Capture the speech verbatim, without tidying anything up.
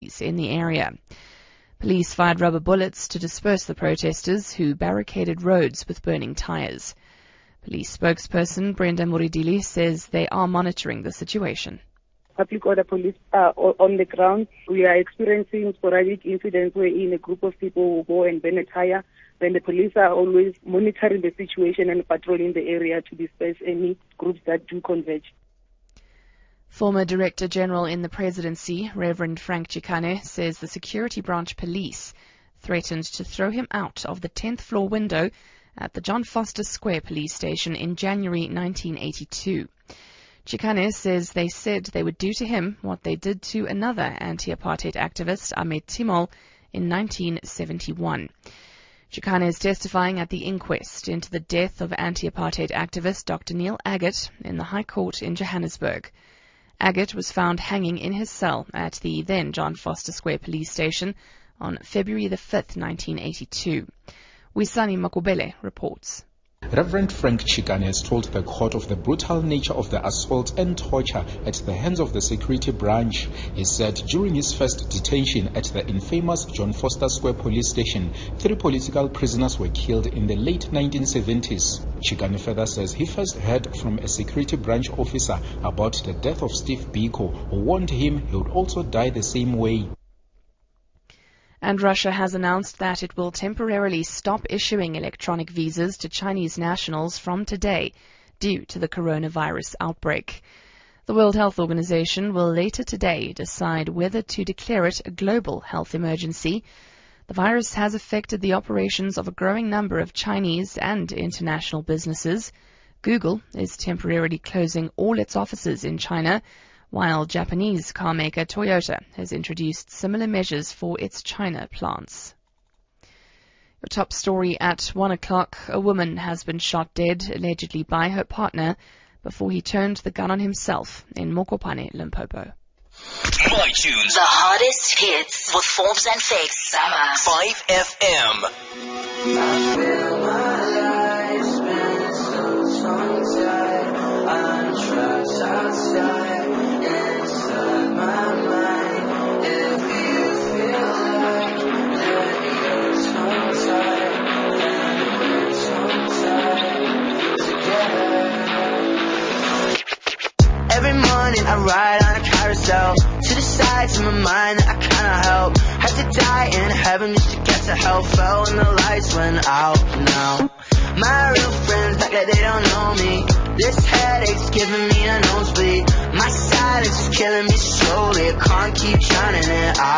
authorities in the area. Police fired rubber bullets to disperse the protesters, who barricaded roads with burning tires. Police spokesperson Brenda Muridili says they are monitoring the situation. Public order police are on the ground. We are experiencing sporadic incidents wherein a group of people will go and burn a tire. Then the police are always monitoring the situation and patrolling the area to disperse any groups that do converge. Former Director General in the Presidency, Reverend Frank Chikane, says the security branch police threatened to throw him out of the tenth floor window at the John Foster Square police station in January nineteen eighty-two. Chikane says they said they would do to him what they did to another anti-apartheid activist, Ahmed Timol, in nineteen seventy-one. Chikane is testifying at the inquest into the death of anti-apartheid activist Doctor Neil Agate in the High Court in Johannesburg. Agate was found hanging in his cell at the then John Foster Square police station on February the fifth, nineteen eighty-two. Wisani Makubele reports. Reverend Frank Chikane has told the court of the brutal nature of the assault and torture at the hands of the security branch. He said during his first detention at the infamous John Foster Square police station, three political prisoners were killed in the late nineteen seventies. Chikane further says he first heard from a security branch officer about the death of Steve Biko, who warned him he would also die the same way. And Russia has announced that it will temporarily stop issuing electronic visas to Chinese nationals from today due to the coronavirus outbreak. The World Health Organization will later today decide whether to declare it a global health emergency. The virus has affected the operations of a growing number of Chinese and international businesses. Google is temporarily closing all its offices in China, while Japanese carmaker Toyota has introduced similar measures for its China plants. Your top story at one o'clock, a woman has been shot dead, allegedly by her partner, before he turned the gun on himself in Mokopane, Limpopo. My tunes. The hottest hits with Forbes and Fakes. Summer. five F M. I feel my life's been so tongue-tied. I'm trapped outside. I ride on a carousel to the sides of my mind that I cannot help. Had to die in heaven just to get to hell. Fell when the lights went out now. My real friends back like they don't know me. This headache's giving me a nosebleed. My silence is killing me slowly. I can't keep drowning it out.